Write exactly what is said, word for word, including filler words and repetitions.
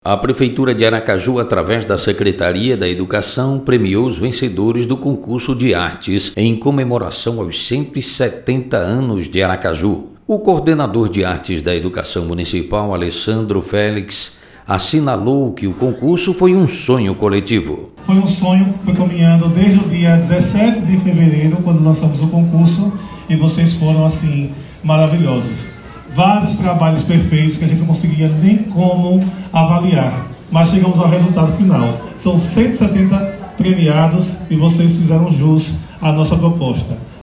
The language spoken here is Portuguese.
A Prefeitura de Aracaju, através da Secretaria da Educação, premiou os vencedores do concurso de artes em comemoração aos cento e setenta anos de Aracaju. O coordenador de artes da Educação Municipal, Alessandro Félix, assinalou que o concurso foi um sonho coletivo. Foi um sonho que foi caminhando desde o dia dezessete de fevereiro, quando lançamos o concurso, e vocês foram, assim, maravilhosos. Vários trabalhos perfeitos que a gente não conseguia nem como avaliar, mas chegamos ao resultado final. São cento e setenta premiados e vocês fizeram jus à nossa proposta.